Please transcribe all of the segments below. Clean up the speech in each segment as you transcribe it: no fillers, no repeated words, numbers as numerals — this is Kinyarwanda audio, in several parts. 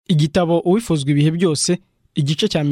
Igitabo Uwifuzwa ibihe byose, igice cya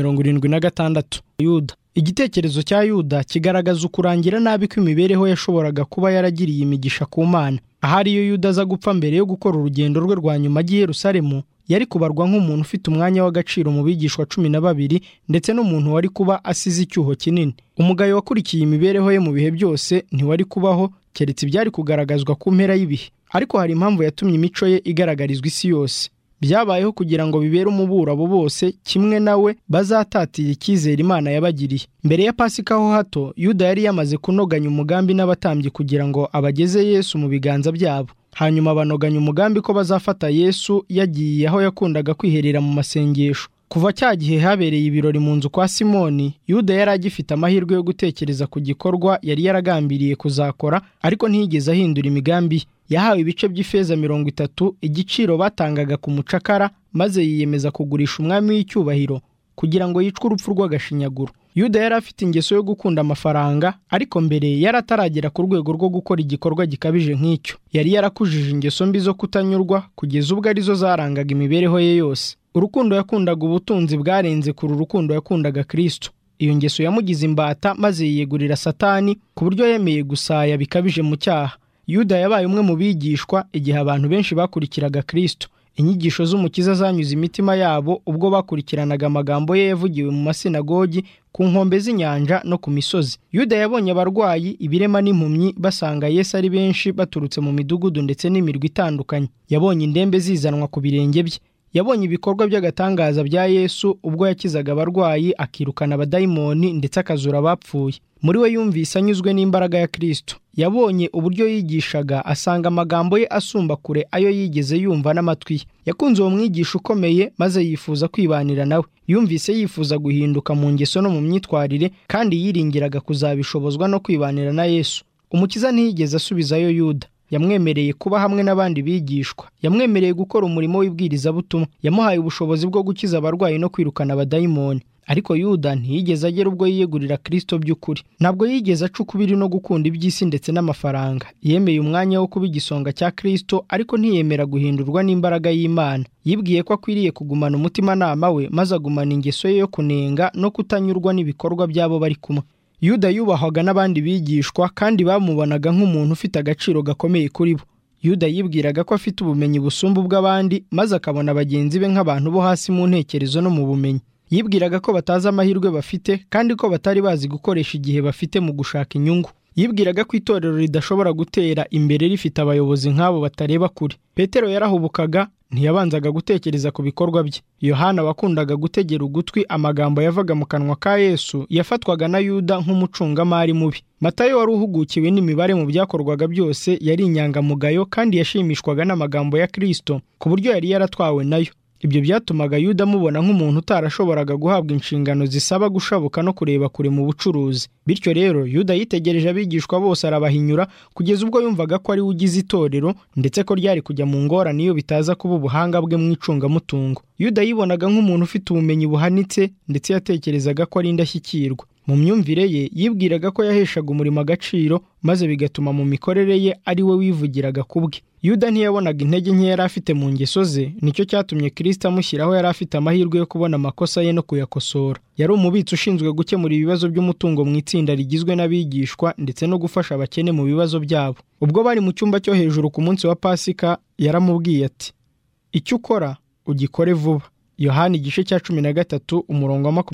76. Yuda. Igitekerezo cya Yuda kigaragaza ukurangira nabi kw'imibereho yashoboraga kuba yaragiriye imigisha ku Mana. Ahari iyo Yuda aza gupfa mbere yo gukora urugendo rwe rwa nyuma i Yerusalemu, yari kubarwa nk'umuntu ufite umwanya w'agaciro mu bigishwa 12 ndetse n'umuntu wari kuba asize icyuho kinini. Umugayo wakurikiye imibereho ye mu bihe byose ntiwari kubaho keretse ibyari kugaragazwa ku mpera y'ibihe. Ariko hari impamvu yatumye imico ye igaragarizwa isi yose. Byabayeho kugira ngo bibere umuburo abo bose kimwe nawe bazatatira icyizere Imana yabagiriye. Mbere ya Pasika ho hato, Yuda yari yamaze kunoganya umugambi n'abatambyi kugira ngo abageze Yesu mu biganza byabo. Hanyuma banoganya umugambi ko bazafata Yesu yagiye aho yakundaga kwiherera mu masengesho. Kuva cya gihe habereye ibirori mu nzu kwa Simoni, Yuda yari agifite amahirwe yo gutekereza ku gikorwa yari yaragambiriye kuzakora, ariko ntiyigeze ahindura imigambi ye. Yahawe ibice by'ifeza 30, igiciro batangaga ku mucakara, maze yiyemeza kugurisha umwami w'icyubahiro kugira ngo yicwe urupfu rw'agashinyaguro. Yuda yari afite ingeso yo gukunda amafaranga, ariko mbere yari ataragera ku rwego rwo gukora igikorwa gikabije nk'icyo. Yari yarakujije ingeso mbi zo kutanyurwa kugeza ubwo arizo zarangaga imibereho ye yose. Urukundo yakundaga ubutunzi bwarenze kuri urukundo yakundaga Kristo. Iyo ngeso yamugize imbata maze yiyegurira Satani ku buryo yemeye gusaya bikabije mu cyaha. Yuda yabaye umwe mu bigishwa igihe abantu benshi bakurikiraga Kristo. Inyigisho z'Umukiza zanyuze imitima yabo ubwo bakurikiranaga amagambo ye yavugiwe mu masinagogi, ku nkombe z'inyanja no ku misozi. Yuda yabonye abarwayi, ibirema n'impumyi basanga Yesu ari benshi baturutse mu midugudu ndetse n'imirwa itandukanye. Yabonye indembe zizanwa ku birenge bye. Yabonye ibikorwa by'agatangaza bya Yesu ubwo yakizaga abarwayi, akirukana abadayimoni ndetse akazura abapfuye. Muri we yumvise anyuzwe n'imbaraga ya Kristo. Yabonye uburyo yigishaga, asanga amagambo ye asumba kure ayo yigeze yumva n'amatwi ye. Yakunze uwo mwigisha ukomeye maze yifuza kwibanira nawe. Yumvise yifuza guhinduka mu ngeso no mu myitwarire, kandi yiringiraga kuzabishobozwa no kwibanira na Yesu. Umukiza ntiyigeze asubizayo Yuda. Yamwemereye kuba hamwe n'abandi bigishwa. Yamwemereye gukora umurimo w'ibwirizabutumwa. Yamuhaye ubushobozi bwo gukiza abarwayi no kwirukana abadayimoni. Ariko Yuda ntiyigeze agera ubwo yiyegurira Kristo by'ukuri. Ntabwo yigeze aca ukubiri no gukunda iby'isi ndetse n'amafaranga. Yemeye umwanya wo kuba igisonga cya Kristo, ariko ntiyemera guhindurwa n'imbaraga y'Imana. Yibwiye ko akwiriye kugumana umutimanama we, maze agumana ingeso ye yo kunenga no kutanyurwa n'ibikorwa by'abo bari kumwe. Yuda yubahwaga n'abandi bigishwa kandi bamubonaga nk'umuntu ufite agaciro gakomeye kuri bo. Yuda yibwiraga ko afite ubumenyi busumba ubw'abandi, maze akabona bagenzi be nk'abantu bo hasi mu ntekerezo no mu bumenyi. Yibwiraga ko batazi amahirwe bafite kandi ko batari bazi gukoresha igihe bafite mu gushaka inyungu. Yibwiraga ko itorero ridashobora gutera imbere rifite abayobozi nk'abo batareba kure. Petero yarahubukaga, ntiyabanzaga gutekereza ku bikorwa bye. Yohana wakundaga gutegera ugutwi amagambo yavaga mu kanwa ka Yesu, yafatwaga na Yuda nk'umucungamari mubi. Matayo wari uhugukiwe n'imibare mu byakorwaga byose, yari inyangamugayo kandi yashimishwaga n'amagambo ya Kristo ku buryo yari yaratwawe nayo. Ibyo byatumaga Yuda amubona nk'umuntu utarashoboraga guhabwa inshingano zisaba gushabuka no kureba kure mu bucuruzi. Bityo rero Yuda yitegereje abigishwa bose arabahinyura kugeza ubwo yumvaga ko ari we ugize itorero, ndetse ko ryari kujya mu ngorane iyo bitaza kuba ubuhanga bwe mu icungamutungo. Yuda yibonaga nk'umuntu ufite ubumenyi buhanitse, ndetse yatekerezaga ko ari indashyikirwa. Mu myumvire ye yibwiraga ko yaheshaga umurimo agaciro, maze bigatuma mu mikorere ye ari we wivugiraga ku bwe. Yuda ntiyabonaga intege nke yari afite mu ngeso ze, nicyo cyatumye Kristo amushyiraho yari afite amahirwe yo kubona amakosa ye no kuyakosora. Yari umubitsi ushinzwe gukemura ibibazo by'umutungo mu itsinda rigizwe n'abigishwa ndetse no gufasha abakene mu bibazo byabo. Ubwo bari mu cyumba cyo hejuru ku munsi wa Pasika, yaramubwiye ati, icyo ukora ugikore vuba. Yohana igice cya 13 umurongo wa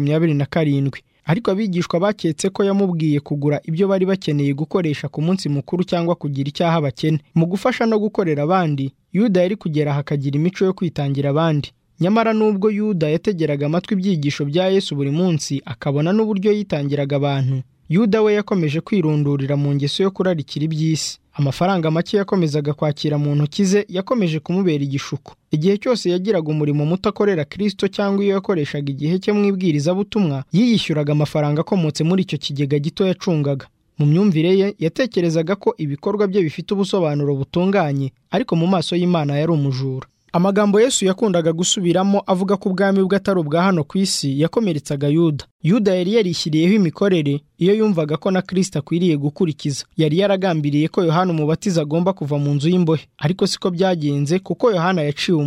27. Ariko abigishwa baketse ko yamubwiye kugura ibyo bari bakeneye gukoresha ku munsi mukuru cyangwa kugira icyaha abakene. Mu gufasha no gukorera abandi, Yuda yari kugera hakagira imico yo kwitangira abandi. Nyamara nubwo Yuda yategeraga amatwi ibyigisho bya Yesu buri munsi, akabona n'uburyo yitangiraga abantu, Yuda we yakomeje kwirundurira mu ngeso yo kurarikira iby'isi. Amafaranga make yakomezaga kwakira mu ntoki ze yakomeje kumubera igishuko. Igihe cyose yagiraga umurimo muto akorera Kristo cyangwa iyo yakoreshaga igihe cye mu ibwirizabutumwa, yiyishyuraga amafaranga akomotse muri icyo kigega gito yacungaga. Mu myumvire ye yatekerezaga ko ibikorwa bye bifite ubusobanuro butunganye, ariko mu maso y'Imana yari umujura. Amagambo Yesu yakundaga gusubiramo avuga ko ubwami bwe atari ubwa hano ku isi yakomeretsaga Yuda. Yuda yari yarishyiriyeho imikorere iyo yumvaga ko na Kristo akwiriye gukurikiza. Yari yaragambiriye ko Yohana Umubatiza agomba kuva mu nzu y'imbohe, ariko siko byagenze kuko Yohana yaciwe umutwe.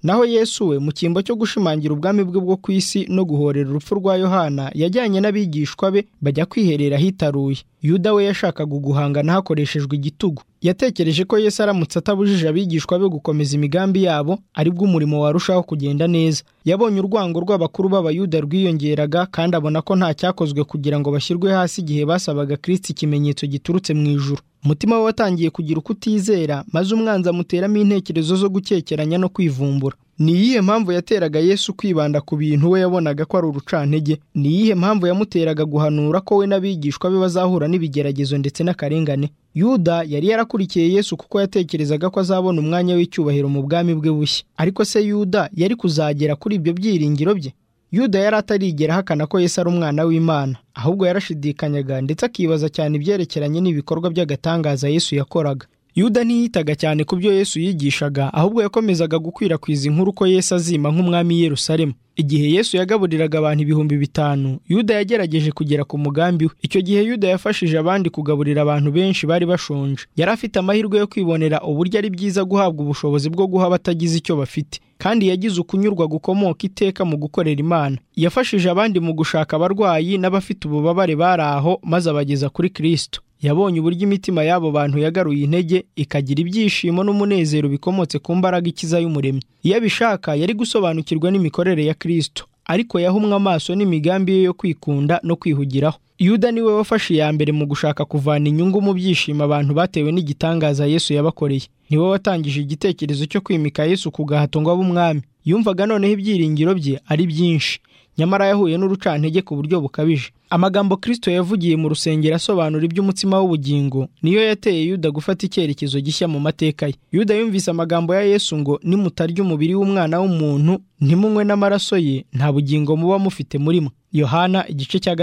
naho Yesu we mu cyimbo cyo gushimangira ubwami bwe bwo ku isi no guhorera urupfu rwa Yohana yajyanye n'abigishwa be bajya kwiherera hitaruye. Yuda we yashakaga guhangana hakoreshejwe igitugu. Yatekereje ko Yesu aramutse atabujije abigishwa be gukomeza imigambi yabo aribwo umurimo warushaho kugenda neza. Yabonye urwango rw'abakuru b'Abayuda rwiyongeraga kandi abona ko nta cyakozwe kugira ngo bashyirwe hasi igihe basabaga Kristo ikimenyetso giturutse mu ijuru. Umutima we watangiye kugira ukutizera, maze umwanzi amuteramo intekerezo zo gukekeranya no kwivumbura. Ni iyihe mpamvu yateraga Yesu kwibanda ku bintu we yabonaga ko ari urucantege? Ni iyihe mpamvu yamuteraga guhanura ko we n'abigishwa be bazahura n'ibigeragezo ndetse n'akarengane? Yuda yari yarakurikiye Yesu kuko yatekerezaga ko azabona umwanya w'icyubahiro mu bwami bwe bushya. Ariko se Yuda yari kuzagera kuri ibyo byiringiro bye? Yuda yari atarigera ahakana ko Yesu ari umwana w'Imana, ahubwo yarashidikanyaga ndetse akibaza cyane ibyerekeranye n'ibikorwa by'agatangaza Yesu yakoraga. Yuda ntiyitaga cyane ku byo Yesu yigishaga, ahubwo yakomezaga gukwirakwiza inkuru ko Yesu azima nk'umwami i Yerusalemu. Igihe Yesu yagaburiraga abantu 5,000, Yuda yagerageje kugera ku mugambi we. Icyo gihe Yuda yafashije abandi kugaburira abantu benshi bari bashonje. Yari afite amahirwe yo kwibonera uburyo ari byiza guhabwa ubushobozi bwo guha abatagize icyo bafite, kandi yagize ukunyurwa gukomoka iteka mu gukorera Imana. Yafashije abandi mu gushaka abarwayi n'abafite ububabare bari aho, maze abageza kuri Kristo. Yabonye uburyo imitima y'abo bantu yagaruye intege, ikagira ibyishimo n'umunezero bikomotse ku mbaraga ikiza y'Umuremyi. Iyo abishaka yari gusobanukirwa n'imikorere ya Kristo, ariko yahumwe amaso n'imigambi ye yo kwikunda no kwihugiraho. Yuda niwe wafashe iya mbere mu gushaka kuvana inyungu mu byishimo abantu batewe n'igitangaza Yesu yabakoreye. Niwe watangije igitekerezo cyo kwimika Yesu ku gahato ngo abe umwami. Yumvaga noneho ibyiringiro bye ari byinshi, nyamara yahuye n'urucantege ku buryo bukabije. Amagambo Kristo yavugiye mu rusengero asobanura iby'umutsima w'ubugingo niyo yateye Yuda gufata icyerekezo gishya mu mateka ye. Yuda yumvise amagambo ya Yesu ngo nimutarya umubiri w'umwana w'umuntu ntimunywe n'amaraso ye, nta bugingo muba mufite murimo. Yohana igice cya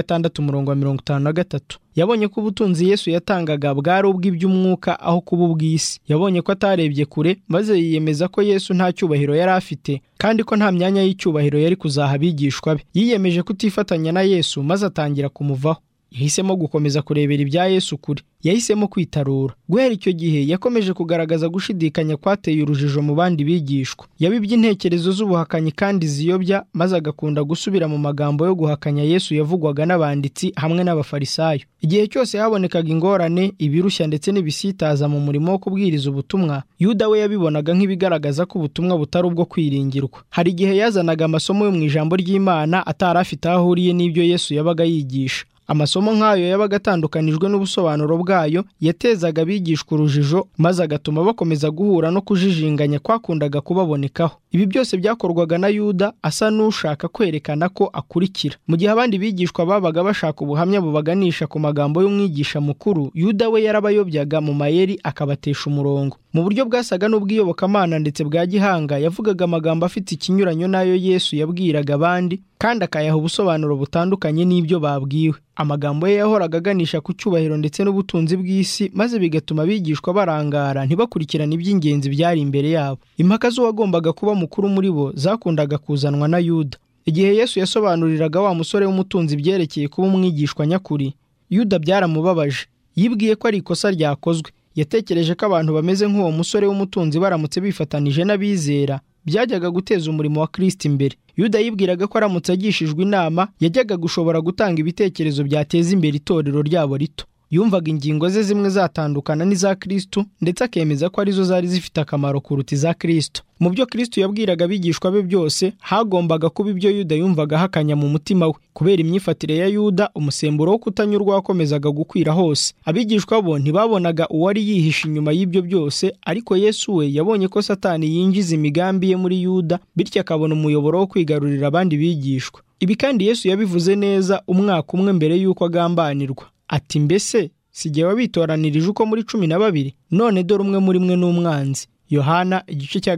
6:53. Yabonye ko ubutunzi Yesu yatangaga bwari ubw'iby'umwuka aho kuba ubw'isi. Yabonye ko atarebye kure, maze yiyemeza ko Yesu nta cyubahiro yari afite kandi ko nta myanya y'icyubahiro yari kuzaha abigishwa be. Yiyemeje kutifatanya na Yesu, maze atangira kumuvaho. Yahisemo gukomeza kurebera ibya Yesu kure. Yahisemo kwitarura. Guhera icyo gihe yakomeje kugaragaza gushidikanya kwateye urujijo mu bandi bigishwa. Yabibye intekerezo z'ubuhakanyi kandi ziyobya, maze agakunda gusubira mu magambo yo guhakanya Yesu yavugwaga n'abanditsi hamwe n'abafarisayo. Igihe cyose habonekaga ingorane, ibirushya ndetse n'ibisitaza mu murimo wo kubwiriza ubutumwa, Yuda we yabibonaga nk'ibigaragaza ko ubutumwa butari ubwo kwiringirwa. Hari igihe yazanaga amasomo yo mu ijambo ry'Imana atari afite aho ahuriye n'ibyo Yesu yabaga yigisha. Amasomo nk'ayo yabaga atandukanijwe n'ubusobanuro bwayo, yatezaga abigishwa urujijo, maze agatuma bakomeza guhura no kujijinganya kwakundaga kubabonekaho. Ibi byose byakorwaga na Yuda asa n'ushaka kwerekana ko akurikira. Mu gihe abandi bigishwa babaga bashaka ubuhamya bubaganisha ku magambo y'umwigisha mukuru, Yuda we yarabayobyaga mu mayeri akabatesha umurongo. Mu buryo bwasaga n'ubw'iyobokamana ndetse bwa gihanga, yavugaga amagambo afite ikinyuranyo n'ayo Yesu yabwiraga abandi, kandi akayaha ubusobanuro butandukanye n'ibyo babwiwe. Amagambo ye yahoraga aganisha ku cyubahiro ndetse n'ubutunzi bw'isi, maze bigatuma abigishwa barangara ntibakurikirane iby'ingenzi byari imbere yabo. Impaka z'uwagombaga kuba mukuru muri bo zakundaga kuzanwa na Yuda. Igihe Yesu yasobanuriraga wa musore w'umutunzi byerekeye kuba umwigishwa nyakuri, Yuda byaramubabaje. Yibwiye ko ari ikosa ryakozwe. Yatekereje ko abantu bameze nk'uwo musore w'umutunzi baramutse bifatanije n'abizera byajyaga guteza umurimo wa Kristo imbere. Yuda yibwiraga ko aramutse agishijwe inama yajyaga gushobora gutanga ibitekerezo byateza imbere itorero ryabo rito. Yumvaga ingingo ze zimwe zatandukana n'iza Kristo, ndetse akemeza ko arizo zari zifite akamaro kuruta iza Kristo. Mu byo Kristo yabwiraga abigishwa be byose hagombaga kuba ibyo Yuda yumvaga hakanya mu mutima we. Kubera imyifatire ya Yuda, umusemburo wo kutanyurwa wakomezaga gukwira hose. Abigishwa bo ntibabonaga uwari yihishe inyuma y'ibyo byose, ariko Yesu we yabonye ko Satani yinjiza imigambi ye muri Yuda, bityo akabona umuyoboro wo kwigarurira abandi bigishwa. Ibi kandi Yesu yabivuze neza umwaka umwe mbere y'uko agambanirwa. Ati, mbese si jye wabitoranirije uko muri 12? None dore umwe muri mwe n'umwanzi. Yohana igice cya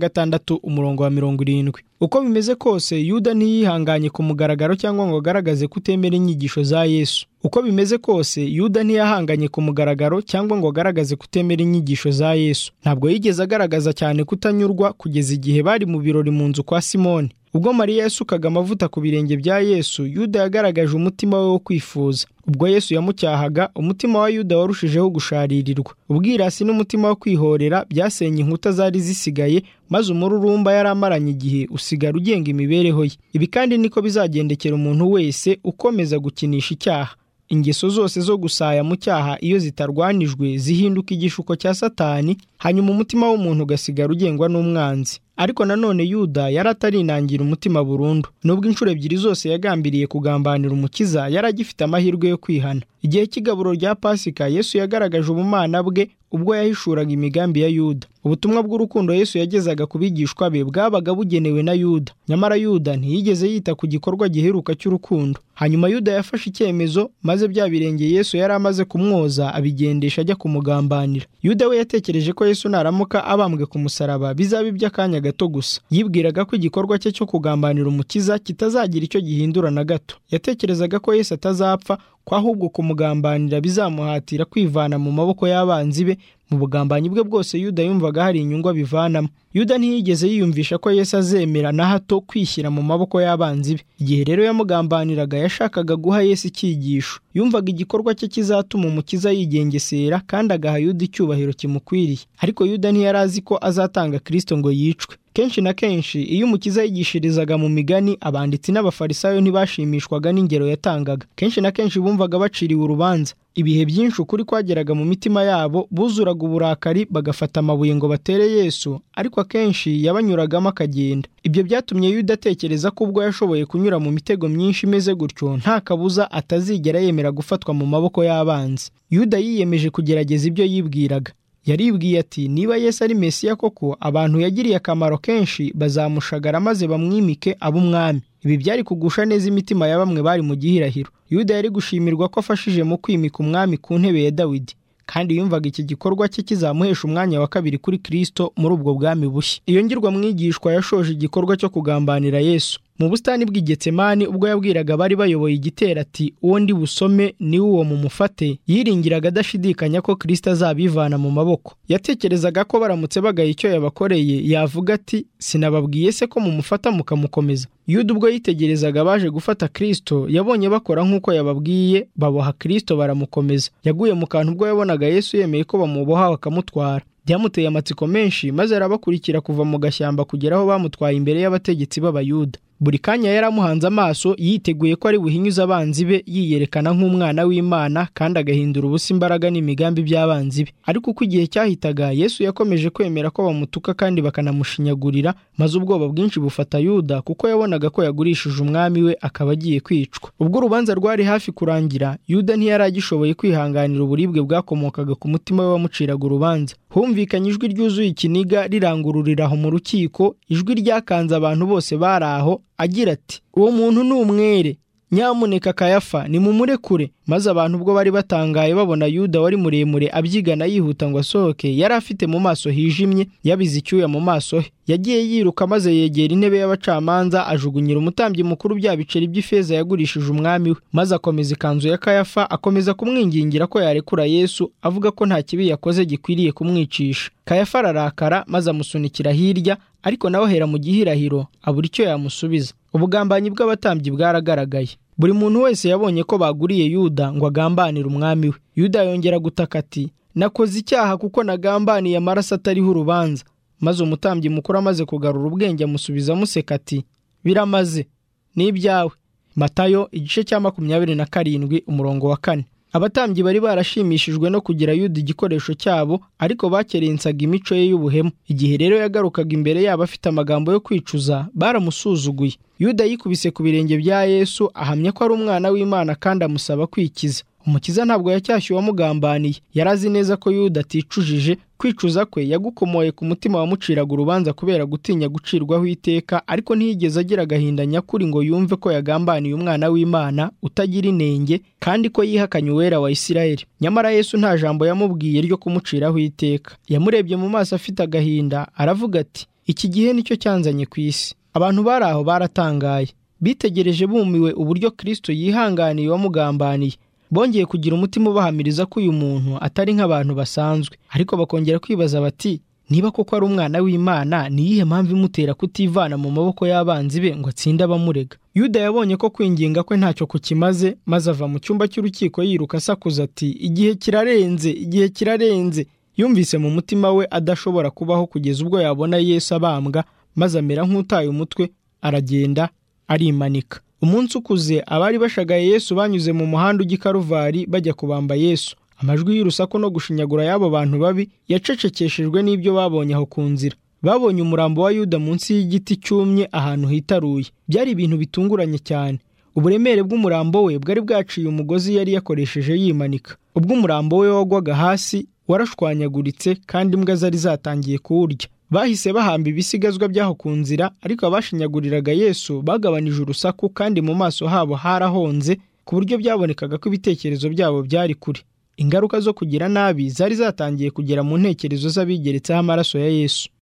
6:70. Uko bimeze kose, Yuda ntiyihanganye ku mugaragaro cyangwa ngo agaragaze kutemera inyigisho za Yesu. Uko bimeze kose, Yuda ntiyahanganye ku mugaragaro cyangwa ngo agaragaze kutemera inyigisho za Yesu. Ntabwo yigeze agaragaza cyane kutanyurwa kugeza igihe bari mu birori mu nzu kwa Simoni. Ubwo Mariya yasukaga amavuta ku birenge bya Yesu, Yuda yagaragaje umutima we wo kwifuza. Ubwo Yesu yamucyahaga, umutima wa Yuda warushijeho gusharirirwa. Ubwirasi n'umutima wo kwihorera byasenye inkuta zari zisigaye, maze umururumba yari amaranye igihe usigara ugenga imibereho ye. Ibi kandi niko bizagendekera umuntu wese ukomeza gukinisha icyaha. Ingeso zose zo gusaya mu cyaha iyo zitarwanijwe zihinduka igishuko cya Satani, hanyuma umutima w'umuntu ugasigara ugengwa n'umwanzi. Ariko nanone Yuda yari atarinangira umutima burundu. Nubwo inshuro ebyiri zose yagambiriye kugambanira Umukiza, yari agifite amahirwe yo kwihana. Igihe cy'igaburo rya Pasika, Yesu yagaragaje ubumana bwe ubwo yahishuraga imigambi ya Yuda. Ubutumwa bw'urukundo Yesu yagezaga ku bigishwa be bwabaga bugenewe na Yuda. Nyamara Yuda ntiyigeze yita ku gikorwa giheruka cy'urukundo. Hanyuma Yuda yafashe icyemezo, maze bya birenge Yesu yari amaze kumwoza abigendesha ajya kumugambanira. Yuda we yatekereje ko Yesu naramuka abambwe ku musaraba bizaba iby'akanya gato gusa. Yibwiraga ko igikorwa cye cyo kugambanira Umukiza kitazagira icyo gihindura na gato. Yatekerezaga ko Yesu atazapfa, ko ahubwo kumugambanira bizamuhatira kwivana mu maboko y'abanzi be. Mu bugambanyi bwe bwose Yuda yumvaga hari inyungu abivanamo. Yuda ntiyigeze yiyumvisha ko Yesu azemera na hato kwishyira mu maboko y'abanzi be. Igihe rero yamugambaniraga, yashakaga guha Yesu icyigisho. Yumvaga igikorwa cye kizatuma Umukiza yigengesera kandi agaha Yuda icyubahiro kimukwiriye. Ariko Yuda ntiyari azi ko azatanga Kristo ngo yicwe. Kenshi na kenshi iyo Umukiza yigishirizaga mu migani, abanditsi n'abafarisayo ntibashimishwaga n'ingero yatangaga. Kenshi na kenshi bumvaga baciriwe urubanza. Ibihe byinshi ukuri kwageraga mu mitima yabo, buzuraga uburakari bagafata amabuye ngo batere Yesu, ariko akenshi yabanyuragamo akagenda. Ibyo byatumye Yuda atekereza ko ubwo yashoboye kunyura mu mitego myinshi imeze gutyo, nta kabuza atazigera yemera gufatwa mu maboko y'abanzi. Yuda yiyemeje kugerageza ibyo yibwiraga. Yaribwiye ati, niba Yesu ari Mesiya koko, abantu yagiriye akamaro kenshi bazamushagara maze bamwimike abe umwami. Ibi byari kugusha neza imitima ya bamwe bari mu gihirahiro. Yuda yari gushimirwa ko afashije mu kwimika umwami ku ntebe ya Dawidi, kandi yumvaga iki gikorwa cye kizamuhesha umwanya wa kabiri kuri Kristo muri ubwo bwami bushya. Iyo ngirwamwigishwa yashoje igikorwa cyo kugambanira Yesu. Mu busitani bw'i Getsemani, ubwo yabwiraga abari bayoboye igitero ati, uwo ndi busome ni uwo mumufate, yiringiraga adashidikanya ko Kristo azabivana mu maboko. Yatekerezaga ko baramutse bagaye icyo yabakoreye, yavuga ati, sinababwiye se ko mumufata mukamukomeza? Yuda ubwo yitegerezaga abaje gufata Kristo, yabonye bakora nk'uko yababwiye, baboha Kristo baramukomeza. Yaguye mu kantu ubwo yabonaga Yesu yemeye ko bamuboha bakamutwara. Byamuteye amatsiko menshi, maze arabakurikira kuva mu gashyamba kugera aho bamutwaye imbere y'abategetsi b'Abayuda. Buri kanya yaramuhanze amaso, yiteguye ko ari buhinyuze abanzi be, yiyerekana nk'umwana w'Imana kandi agahindura ubusa imbaraga n'imigambi by'abanzi be. Ariko uko igihe cyahitaga, Yesu yakomeje kwemera ko bamutuka kandi bakanamushinyagurira, maze ubwoba bwinshi bufata Yuda kuko yabonaga ko yagurishije umwami we akaba agiye kwicwa. Ubwo urubanza rwari hafi kurangira, Yuda ntiyari agishoboye kwihanganira uburibwe bwakomokaga ku mutima we wamuciraga urubanza. Humvikanye ijwi ryuzuye ikiniga rirangururira aho mu rukiko, ijwi ryakanze abantu bose bari aho, agira ati, uwo muntu ni umwere, nyamuneka Kayafa nimumurekure. Maze abantu ubwo bari batangaye babona Yuda wari muremure abyigana yihuta ngo asohoke, yari afite mu maso hijimye, yabize icyuya mu maso he. Yagiye yiruka maze yegera intebe y'abacamanza, ajugunyira umutambyi mukuru bya biceri by'ifeza yagurishije umwami we, maze akomeza ikanzu ya Kayafa, akomeza kumwingingira ko yarekura Yesu, avuga ko nta kibi yakoze gikwiriye kumwicisha. Kayafa ararakara maze amusunikira hirya, ariko nawe ahera mu gihirahiro abura icyo yamusubiza. Ubugambanyi bw'abatambyi bwaragaragaye. Buri muntu wese yabonye ko baguriye Yuda ngo agambanire umwami we. Yuda yongera gutaka ati, nakoze icyaha kuko nagambaniye amaraso atariho urubanza. Maze umutambyi mukuru amaze kugarura ubwenge amusubiza amuseka ati, biramaze, ni ibyawe. Matayo igice cya 27 umurongo wa 4. Abatambyi bari barashimishijwe no kugira Yuda igikoresho cyabo, ariko bakerensaga imico ye y'ubuhemu. Igihe rero yagarukaga imbere yabo afite amagambo yo kwicuza, baramusuzuguye. Yuda yikubise ku birenge bya Yesu, ahamya ko ari umwana w'Imana kandi amusaba kwikiza. Umukiza ntabwo yacyashye uwamugambaniye. Yarazi neza ko Yuda aticujije. Kwicuza kwe yagukomoye ku mutima wamuciraga urubanza kubera gutinya gucirwaho iteka, ariko ntiyigeze agira agahinda nyakuri ngo yumve ko yagambaniye umwana w'Imana utagira inenge kandi ko yihakanye uwera wa Isirayeli. Nyamara Yesu nta jambo yamubwiye ryo kumuciraho iteka. Yamurebye mu maso afite agahinda, aravuga ati, iki gihe nicyo cyanzanye ku isi. Abantu bari aho baratangaye, bitegereje bumiwe uburyo Kristo yihanganiye uwamugambaniye. Bongeye kugira umutima ubahamiriza ko uyu muntu atari nk'abantu basanzwe, ariko bakongera kwibaza bati, niba koko ari umwana w'Imana, ni iyihe mpamvu imutera kutivana mu maboko y'abanzi be ngo atsinde abamurega? Yuda yabonye ko kwinginga kwe ntacyo kukimaze, maze ava mu cyumba cy'urukiko yiruka asakuza ati, igihe kirarenze, igihe kirarenze. Yumvise mu mutima we adashobora kubaho kugeza ubwo yabona Yesu abambwa, maze amera nk'utaye umutwe, aragenda arimanika. Umunsi ukuze, abari bashagaye Yesu banyuze mu muhanda ujya i Karuvari bajya kubamba Yesu. Amajwi y'urusaku no gushinyagura y'abo bantu babi yacecekeshejwe n'ibyo babonye aho ku nzira. Babonye umurambo wa Yuda munsi y'igiti cyumye ahantu hitaruye. Byari ibintu bitunguranye cyane. Uburemere bw'umurambo we bwari bwaciye umugozi yari yakoresheje yimanika. Ubwo umurambo we wagwaga hasi warashwanyaguritse, kandi imbwa zari zatangiye kuwurya. Bahise bahamba ibisigazwa by'aho ku nzira, ariko abashinyaguriraga Yesu bagabanije urusaku, kandi mu maso habo harahonze, ku buryo byabonekaga ko ibitekerezo byabo byari kure. Ingaruka zo kugira nabi zari zatangiye kugera mu ntekerezo z'abigeretseho amaraso ya Yesu.